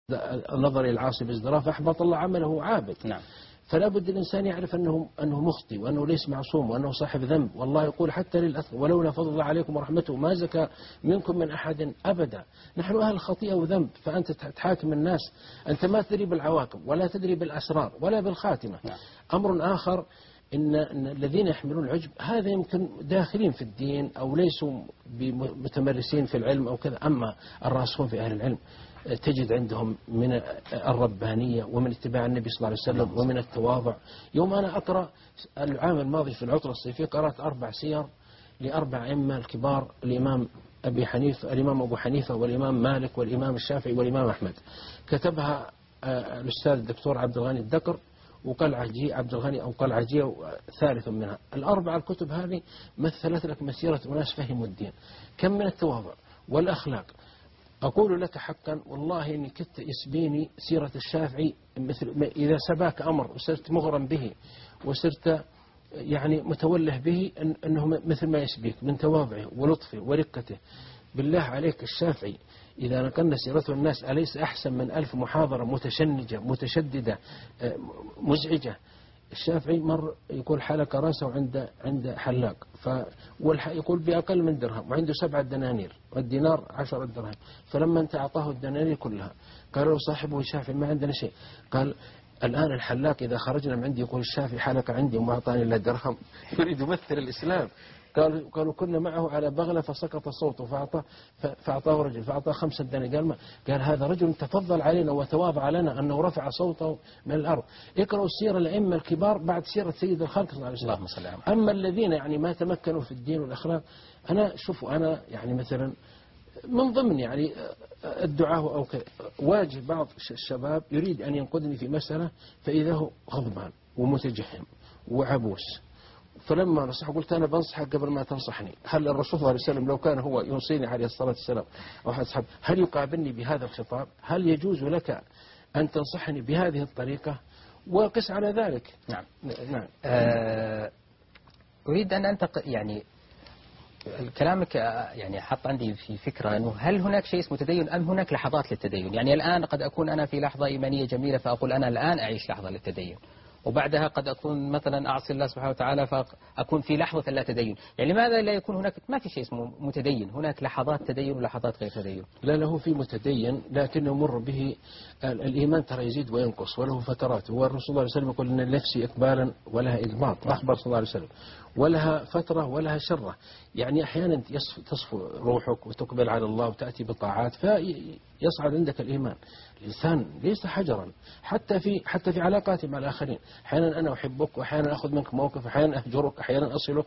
نظر إلى العاصي بازدراء فأحبط الله عمله عابد. نعم. فلا بد الإنسان يعرف أنه مخطئ وأنه ليس معصوم وأنه صاحب ذنب، والله يقول حتى للأثم ولولا فضل الله عليكم ورحمته ما زكى منكم من أحد أبدا. نحن أهل خطيئة وذنب، فأنت تحاكم الناس، أنت ما تدري بالعواقب ولا تدري بالأسرار ولا بالخاتمة. نعم. أمر آخر إن الذين يحملون العجب هذا يمكن داخلين في الدين أو ليسوا متمرسين في العلم أو كذا، أما الراسخون في أهل العلم تجد عندهم من الربانية ومن اتباع النبي صلى الله عليه وسلم ومن التواضع. يوم أنا أقرأ العام الماضي في العطلة الصيفية قرأت 4 سير ل4 أئمة الكبار، الإمام الإمام أبو حنيفة والإمام مالك والإمام الشافعي والإمام أحمد، كتبها الأستاذ الدكتور عبد الغني الدكر وقلعجي عبد الغني أو قلعجية ثالث منها. ال4 الكتب هذه مثلت لك مسيرة أناس فهموا الدين، كم من التواضع والأخلاق. أقول لك حقا والله إني كنت يسبيني سيرة الشافعي، مثل إذا سباك أمر وصرت مغرم به وصرت يعني متوله به أنه مثل ما يسبيك من تواضعه ولطفه ورقته. بالله عليك الشافعي إذا نقلنا سيرته الناس أليس أحسن من 1000 محاضرة متشنجة متشددة مزعجة؟ الشافعي مر يقول حلق رأسه عند حلاق يقول بأقل من درهم وعنده 7 دنانير والدينار 10 درهم، فلما انت أعطاه الدنانير كلها قالوا صاحبه الشافعي ما عندنا شيء، قال الآن الحلاق إذا خرجنا من عندي يقول الشافعي حلق عندي وما أعطاني إلا درهم. يريد يمثل الإسلام. قالوا كنا معه على بغلة فسقط صوته فأعطاه رجل فأعطاه 5 دنانير، قال هذا رجل تفضل علينا وتواضع لنا أنه رفع صوته من الأرض. اقرأوا سير الأئمة الكبار بعد سيرة سيد الخلق صلى الله عليه وسلم. أما الذين يعني ما تمكنوا في الدين والأخلاق، أنا يعني مثلا من ضمن يعني الدعاء أو واجه بعض الشباب يريد أن ينقذني في مسألة فإذا هو غضبان ومتجهم وعبوس، فلما نصح قلت أنا بنصحك قبل ما تنصحني. هل الرسول صلى الله عليه وسلم لو كان هو يوصيني عليه الصلاة والسلام أو أحد أصحابه هل يقابلني بهذا الخطاب؟ هل يجوز لك أن تنصحني بهذه الطريقة؟ وقس على ذلك. نعم. نعم. أريد أن يعني كلامك يعني حط عندي في فكرة أنه هل هناك شيء اسمه تدين أم هناك لحظات للتدين؟ يعني الآن قد أكون أنا في لحظة إيمانية جميلة فأقول أنا الآن أعيش لحظة للتدين، وبعدها قد أكون مثلا أعصي الله سبحانه وتعالى فأكون في لحظة لا تدين. يعني لماذا لا يكون هناك ما في شيء اسمه متدين؟ هناك لحظات تدين ولحظات غير تدين. لا له في متدين لكنه مر به الإيمان ترى يزيد وينقص وله فترات. والرسول صلى الله عليه وسلم يقول إن النفس إقبالا ولها إدبار، أخبر صلى الله عليه وسلم، ولها فترة ولها شرة. يعني أحيانا تصفو روحك وتقبل على الله وتأتي بطاعات فيصعد عندك الإيمان. الإنسان ليس حجرا حتى في علاقاتي مع الآخرين، أحيانا أنا أحبك وأحيانا أخذ منك موقف، أحيانا أهجرك، أحيانا أصلك،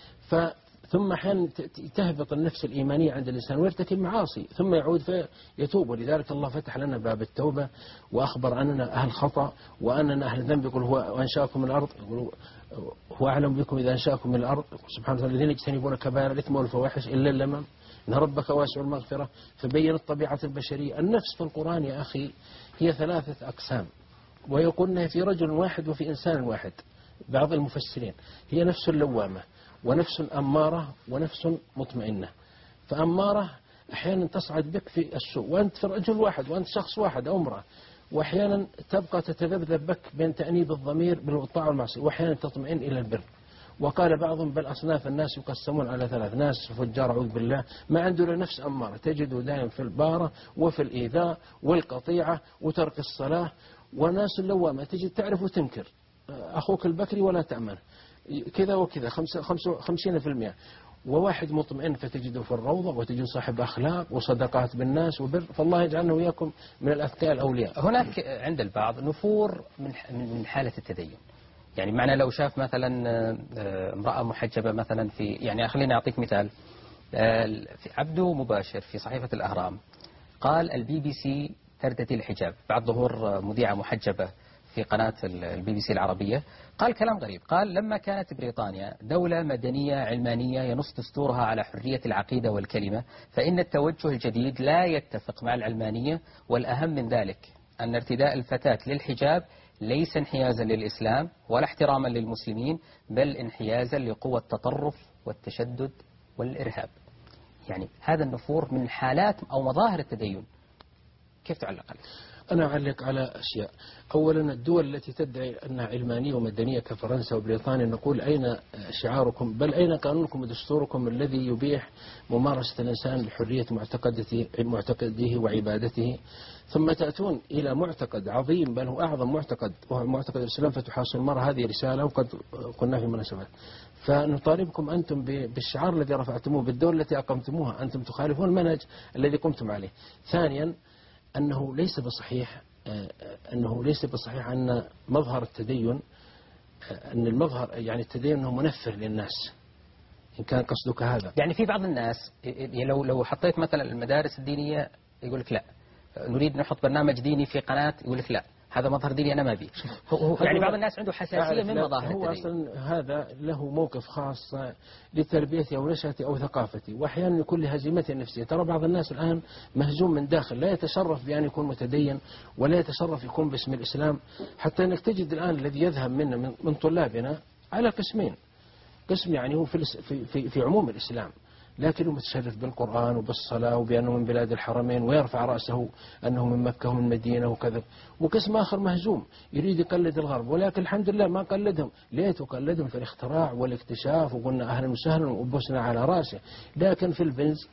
ثم أحيانا تهبط النفس الإيمانية عند الإنسان ويرتكب معاصي ثم يعود فيتوب. ولذلك الله فتح لنا باب التوبة وأخبر أننا أهل خطأ وأننا أهل ذنب. يقول هو أنشأكم من الأرض، يقول هو أعلم بكم إذا أنشأكم من الأرض سبحانه وتعالى الذين يجتنبون كبائر الإثم والفواحش إلا اللمم إن ربك واسع المغفرة. فبين الطبيعة البشرية. النفس في القرآن يا أخي هي 3 أقسام، ويقولنا في رجل واحد وفي إنسان واحد. بعض المفسرين هي نفس لوامة ونفس أمارة ونفس مطمئنة. فأمارة أحيانا تصعد بك في السوء وأنت في رجل واحد وأنت شخص واحد أو امرأة، وأحيانا تبقى تتذبذب بك بين تأنيب الضمير بالطاعة والمعصية، وأحيانا تطمئن إلى البر. وقال بعضهم بل أصناف الناس يقسمون على 3، ناس فجار أعوذ بالله ما عنده نفس أمارة تجده دائم في البارة وفي الإيذاء والقطيعة وترك الصلاة، وناس اللوامة تجد تعرف وتنكر أخوك البكري ولا تأمن كذا وكذا 50%. وواحد مطمئن فتجده في الروضة وتجد صاحب أخلاق وصدقات بالناس وبر. فالله يجعلنا وإياكم من الأذكياء الأولياء. هناك عند البعض نفور من حالة التدين. يعني معنى لو شاف مثلا امرأة محجبة مثلا في يعني خليني أعطيك مثال. في عبده مباشر في صحيفة الأهرام قال الBBC ترتدي الحجاب بعد ظهور مذيعة محجبة في قناة الBBC العربية. قال كلام غريب، قال لما كانت بريطانيا دولة مدنية علمانية ينص دستورها على حرية العقيدة والكلمة، فإن التوجه الجديد لا يتفق مع العلمانية، والأهم من ذلك أن ارتداء الفتاة للحجاب ليس انحيازا للإسلام ولا احتراما للمسلمين، بل انحيازا لقوى التطرف والتشدد والإرهاب. يعني هذا النفور من حالات أو مظاهر التدين، كيف تعلق عليه؟ أنا أعلق على أشياء. أولا الدول التي تدعي أنها علمانية ومدنية كفرنسا وبريطانيا، نقول أين شعاركم، بل أين قانونكم ودستوركم الذي يبيح ممارسة الإنسان لحرية معتقده وعبادته؟ ثم تأتون إلى معتقد عظيم بل هو أعظم معتقد وهو معتقد الإسلام فتحاصل المرأة. هذه رسالة وقد قلنا في مناسبات. فنطالبكم أنتم بالشعار الذي رفعتموه بالدولة التي أقمتموها، أنتم تخالفون المنهج الذي قمتم عليه. ثانيا أنه ليس بصحيح أن مظهر التدين، أن المظهر يعني التدين أنه منفر للناس، إن كان قصدك هذا. يعني في بعض الناس لو حطيت مثلا المدارس الدينية يقول لك لا، نريد نحط برنامج ديني في قناة يقول لك لا، هذا مظهر ديني أنا ما أبي. يعني بعض الناس عنده حساسية من مظاهر التدين. هو أصلا هذا له موقف خاص لتربيته أو نشأته أو ثقافته، وأحيانا يكون لهزيمته النفسية. ترى بعض الناس الآن مهزوم من داخل، لا يتشرف بأن يكون متدين ولا يتشرف يكون باسم الإسلام، حتى أنك تجد الآن الذي يذهب منا من طلابنا على قسمين. قسم يعني هو في عموم الإسلام، لكنه متشرف بالقرآن وبالصلاة وبأنه من بلاد الحرمين ويرفع رأسه أنه من مكة ومن مدينة وكذا. وقسم آخر مهزوم يريد يقلد الغرب، ولكن الحمد لله ما قلدهم. ليه تقلدهم في الاختراع والاكتشاف وقلنا أهلا وسهلا وبسنا على رأسه، لكن في البنز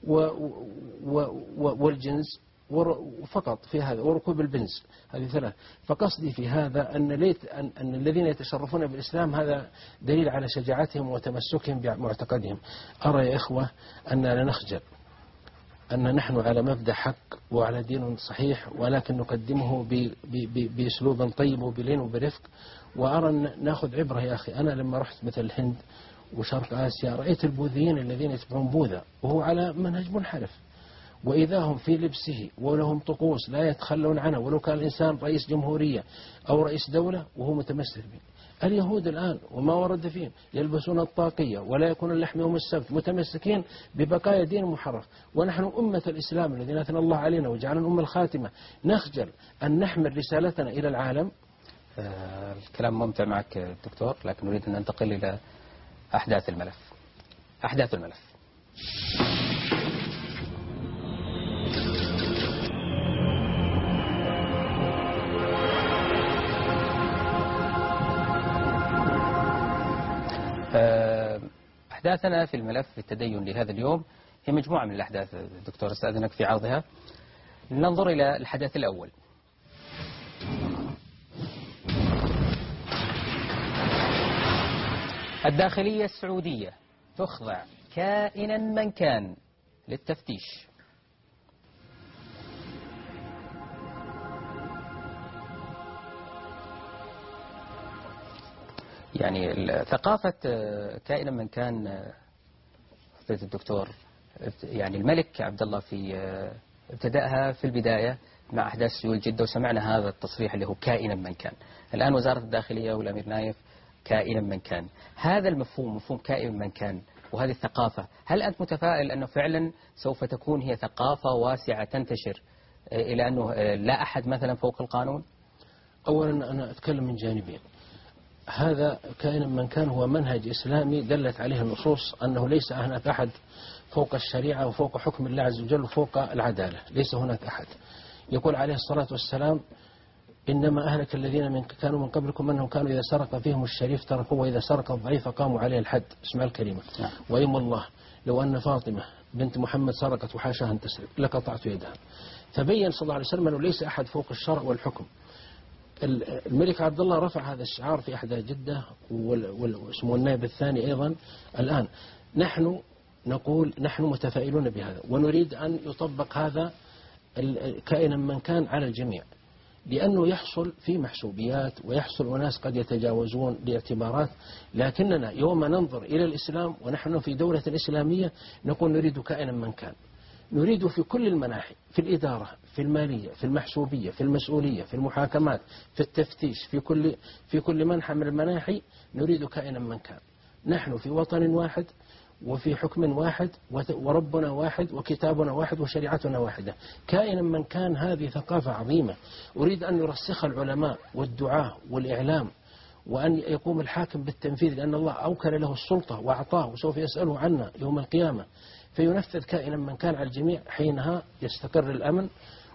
والجنس فقط في هذا وركوب البنز، هذه ثلاث. فقصدي في هذا أن الذين يتشرفون بالإسلام هذا دليل على شجاعتهم وتمسكهم بمعتقدهم. أرى يا إخوة أننا نخجل أن نحن على مبدأ حق وعلى دين صحيح، ولكن نقدمه بأسلوب طيب وبلين وبرفق. وأرى أن نأخذ عبرة يا أخي. أنا لما رحت مثل الهند وشرق آسيا رأيت البوذيين الذين يتبعون بوذا وهو على منهج منحرف، وإذا هم في لبسه ولهم طقوس لا يتخلون عنها، ولو كان الإنسان رئيس جمهورية أو رئيس دولة وهو متمسك به. اليهود الآن وما ورد فيهم يلبسون الطاقية ولا يكون اللحم يوم السبت، متمسكين ببقايا دين محرف. ونحن أمة الإسلام الذين أثنى الله علينا وجعلنا أم الخاتمة نخجل أن نحمل رسالتنا إلى العالم. الكلام ممتع معك دكتور، لكن نريد أن ننتقل إلى أحداث الملف. أحداث الملف. أحداثنا في الملف التدين لهذا اليوم هي مجموعة من الأحداث. دكتور استأذنك في عرضها. ننظر إلى الحدث الأول. الداخلية السعودية تخضع كائنا من كان للتفتيش. يعني ثقافة كائنا من كان فضيلة الدكتور، يعني الملك عبد الله في ابتدأها في البداية مع أحداث سيول جدة، وسمعنا هذا التصريح اللي هو كائنا من كان. الآن وزارة الداخلية والأمير نايف كائنا من كان. هذا المفهوم، مفهوم كائنا من كان وهذه الثقافة، هل أنت متفائل أنه فعلا سوف تكون هي ثقافة واسعة تنتشر إلى أنه لا أحد مثلا فوق القانون؟ أولا أنا أتكلم من جانبين. هذا كائنا من كان هو منهج إسلامي دلت عليه النصوص أنه ليس هناك أحد فوق الشريعة وفوق حكم الله عز وجل وفوق العدالة، ليس هناك أحد. يقول عليه الصلاة والسلام: إنما أهلك الذين كانوا من قبلكم أنهم كانوا إذا سرق فيهم الشريف تركوه وإذا سرق الضعيف قاموا عليه الحد. اسمع الكلمة. وإيم الله لو أن فاطمة بنت محمد سرقت وحاشاها أن تسرق لقطعت يدها. فبين صلى الله عليه وسلم أنه ليس أحد فوق الشرع والحكم. الملك عبد الله رفع هذا الشعار في أحداث جدة واسمه النائب الثاني أيضا. الآن نحن نقول نحن متفائلون بهذا ونريد أن يطبق هذا كائنا من كان على الجميع، لأنه يحصل في محسوبيات ويحصل أناس قد يتجاوزون لاعتبارات. لكننا يوم ننظر إلى الإسلام ونحن في دولة إسلامية نقول نريد كائنا من كان، نريد في كل المناحي، في الإدارة، في المالية، في المحسوبية، في المسؤولية، في المحاكمات، في التفتيش، في كل منحى من المناحي نريد كائنا من كان. نحن في وطن واحد وفي حكم واحد وربنا واحد وكتابنا واحد وشريعتنا واحدة. كائنا من كان هذه ثقافة عظيمة أريد أن يرسخ العلماء والدعاة والإعلام، وأن يقوم الحاكم بالتنفيذ، لأن الله أوكل له السلطة وأعطاه وسوف يسأله عنا يوم القيامة. فينفذ كائنا من كان على الجميع، حينها يستقر الأمن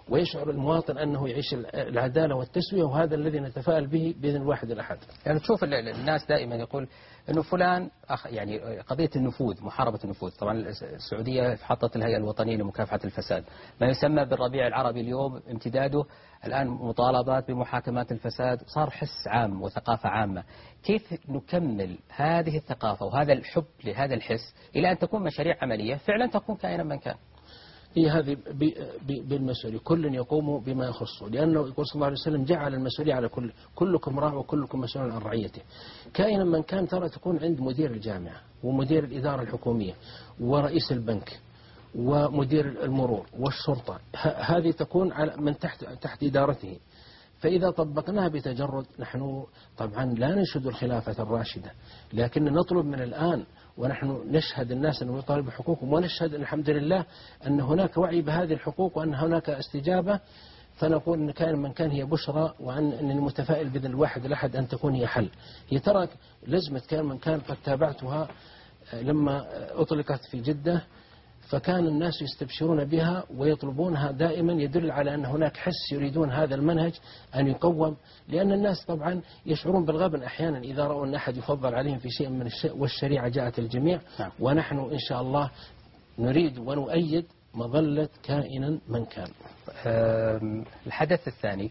ويشعر المواطن أنه يعيش العدالة والتسوية، وهذا الذي نتفائل به بإذن الواحد الأحد. يعني تشوف الناس دائما يقول أنه فلان يعني قضية النفوذ، محاربة النفوذ. طبعا السعودية حطت الهيئة الوطنية لمكافحة الفساد، ما يسمى بالربيع العربي اليوم امتداده الآن مطالبات بمحاكمات الفساد، صار حس عام وثقافة عامة. كيف نكمل هذه الثقافة وهذا الحب لهذا الحس إلى أن تكون مشاريع عملية فعلا تكون كائنا من كان؟ هي هذه بالمسؤولية، كل يقوم بما يخصه، لأنه يقول صلى الله عليه وسلم جعل المسؤولية على كلكم راع وكلكم مسؤول عن رعيته. كائنا من كان ترى تكون عند مدير الجامعة ومدير الإدارة الحكومية ورئيس البنك ومدير المرور والشرطة، هذه تكون على من تحت إدارته. فإذا طبقناها بتجرد، نحن طبعا لا ننشد الخلافة الراشدة، لكن نطلب من الآن ونحن نشهد الناس أنه يطالب بحقوقهم، ونشهد أن الحمد لله أن هناك وعي بهذه الحقوق وأن هناك استجابة، فنقول أن كان من كان هي بشرى، وأن المتفائل بإذن الواحد الأحد أن تكون هي حل. هي ترى لزمة كان من كان قد تابعتها لما أطلقت في جدة، فكان الناس يستبشرون بها ويطلبونها دائما، يدل على أن هناك حس يريدون هذا المنهج أن يقوم، لأن الناس طبعا يشعرون بالغبن أحيانا إذا رأوا أن أحد يفضل عليهم في شيء من الشيء، والشريعة جاءت الجميع. ونحن إن شاء الله نريد ونؤيد مظلة كائنا من كان. الحدث الثاني،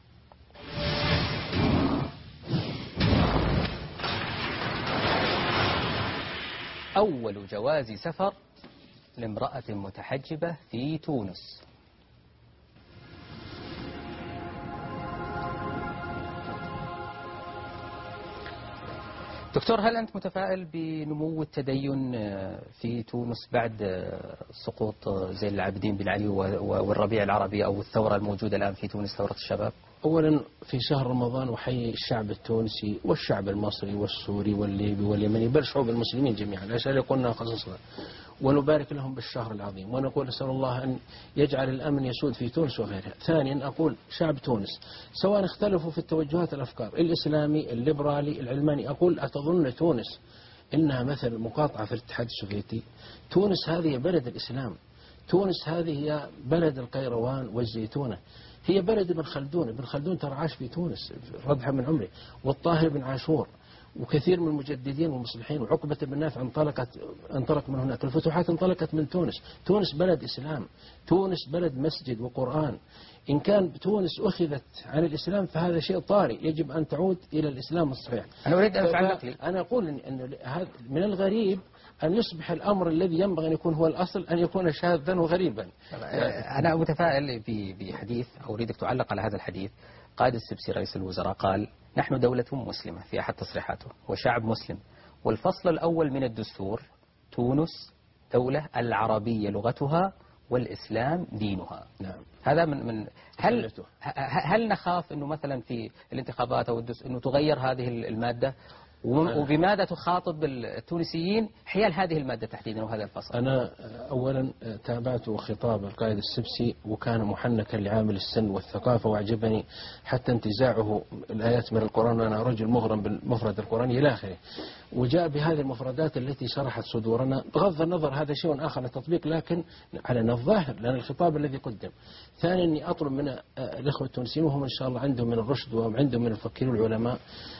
أول جواز سفر لامرأة متحجبة في تونس. دكتور، هل أنت متفائل بنمو التدين في تونس بعد سقوط زين العابدين بن علي والربيع العربي أو الثورة الموجودة الآن في تونس، ثورة الشباب؟ أولا في شهر رمضان أحيي الشعب التونسي والشعب المصري والسوري والليبي واليمني، بل شعوب المسلمين جميعا، لا شيء يقولنا خصصنا، ونبارك لهم بالشهر العظيم، ونقول نسأل الله أن يجعل الأمن يسود في تونس وغيرها. ثانيا أقول شعب تونس سواء اختلفوا في التوجهات الأفكار، الإسلامي الليبرالي العلماني، أقول أتظن تونس إنها مثل مقاطعة في الاتحاد السوفيتي؟ تونس هذه بلد الإسلام، تونس هذه هي بلد القيروان والزيتونة، هي بلد ابن خلدون. ابن خلدون ترى عاش في تونس رضحا من عمره، والطاهر بن عاشور وكثير من المجددين والمصلحين، وعقبة بن نافع انطلق من هناك، الفتوحات انطلقت من تونس. تونس بلد إسلام، تونس بلد مسجد وقرآن. إن كان تونس أخذت عن الإسلام فهذا شيء طارئ، يجب أن تعود إلى الإسلام الصحيح. أنا أريد أن أنا أقول أن من الغريب أن يصبح الأمر الذي ينبغي أن يكون هو الأصل أن يكون شاذا وغريبا. أنا متفائل بحديث، أو أريدك تعلق على هذا الحديث. قائد السبسي رئيس الوزراء قال: نحن دولة مسلمة في أحد تصريحاته، وشعب مسلم، والفصل الأول من الدستور: تونس دولة العربية لغتها والإسلام دينها. نعم. هذا من هل نخاف أنه مثلا في الانتخابات أو أنه تغير هذه المادة؟ وبماذا تخاطب التونسيين حيال هذه المادة تحديدا وهذا الفصل؟ أنا أولا تابعت خطاب القائد السبسي، وكان محنكا لعامل السن والثقافة، وأعجبني حتى انتزاعه الآيات من القرآن، وأنا رجل مغرم بالمفرد القرآني إلى آخره، وجاء بهذه المفردات التي شرحت صدورنا. بغض النظر هذا شيء آخر التطبيق، لكن على الظاهر لأن الخطاب الذي قدم. ثانيا أني أطلب من الإخوة التونسيين، وهم إن شاء الله عندهم من الرشد وعندهم من الفكرين والعلماء،